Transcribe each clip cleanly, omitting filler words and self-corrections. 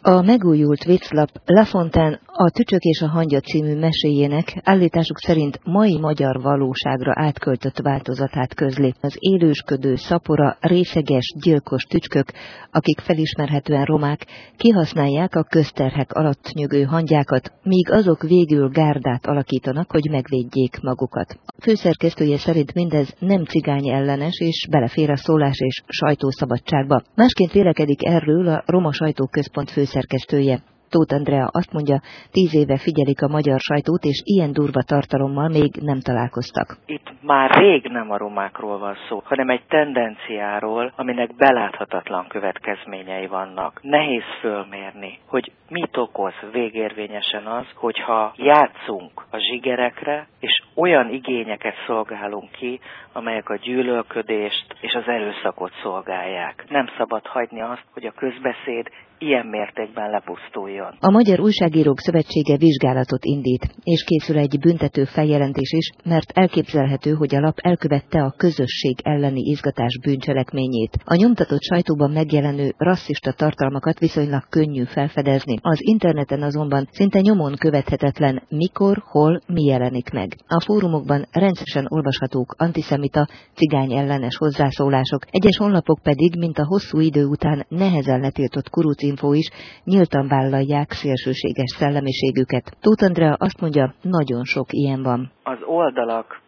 A megújult vicclap La Fontaine a Tücsök és a hangya című meséjének állításuk szerint mai magyar valóságra átköltött változatát közli. Az élősködő, szapora, részeges, gyilkos tücskök, akik felismerhetően romák, kihasználják a közterhek alatt nyögő hangyákat, míg azok végül gárdát alakítanak, hogy megvédjék magukat. A főszerkesztője szerint mindez nem cigány ellenes és belefér a szólás és sajtószabadságba. Másként vélekedik erről a Roma Sajtóközpont főszerkesztője. Tóth Andrea azt mondja, 10 éve figyelik a magyar sajtót, és ilyen durva tartalommal még nem találkoztak. Itt már rég nem a romákról van szó, hanem egy tendenciáról, aminek beláthatatlan következményei vannak. Nehéz fölmérni, hogy mit okoz végérvényesen az, hogyha játszunk a zsigerekre, és olyan igényeket szolgálunk ki, amelyek a gyűlölködést és az erőszakot szolgálják. Nem szabad hagyni azt, hogy a közbeszéd ilyen mértékben lepusztuljon. A Magyar Újságírók Szövetsége vizsgálatot indít, és készül egy büntető feljelentés is, mert elképzelhető, hogy a lap elkövette a közösség elleni izgatás bűncselekményét. A nyomtatott sajtóban megjelenő rasszista tartalmakat viszonylag könnyű felfedezni. Az interneten azonban szinte nyomon követhetetlen, mikor, hol, mi jelenik meg. A fórumokban rendszeresen olvashatók antiszemita, cigány ellenes hozzászólások, egyes honlapok pedig, mint a hosszú idő után nehezen letiltott Kurucinfo is, nyíltan vállalják szélsőséges szellemiségüket. Tóth Andrea azt mondja, nagyon sok ilyen van. Az oldalak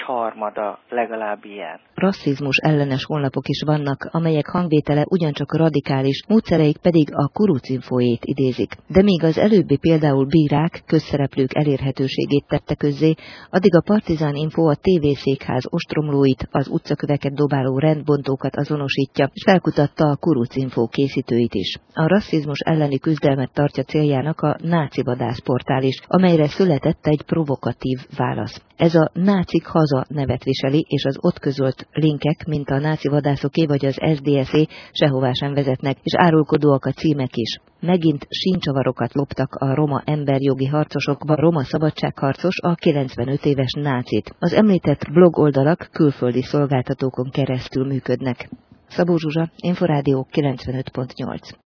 1/3 legalább ilyen. Rasszizmus ellenes honlapok is vannak, amelyek hangvétele ugyancsak radikális, módszereik pedig a Kurucinfoét idézik. De míg az előbbi például bírák, közszereplők elérhetőségét tette közzé, addig a Partizán Info a tévészékház ostromlóit, az utcaköveket dobáló rendbontókat azonosítja, és felkutatta a Kurucinfo készítőit is. A rasszizmus elleni küzdelmet tartja céljának a náci vadászportál is, amelyre született egy provokatív válasz. Ez a Nácik haza nevet viseli, és az ott közölt linkek, mint a náci vadászoké vagy az SZDSZ sehová sem vezetnek, és árulkodóak a címek is. Megint síncsavarokat loptak a roma emberjogi harcosokba, roma szabadságharcos, a 95 éves nácit. Az említett blogoldalak külföldi szolgáltatókon keresztül működnek. Szabó Zsuzsa, Inforádió 95.8.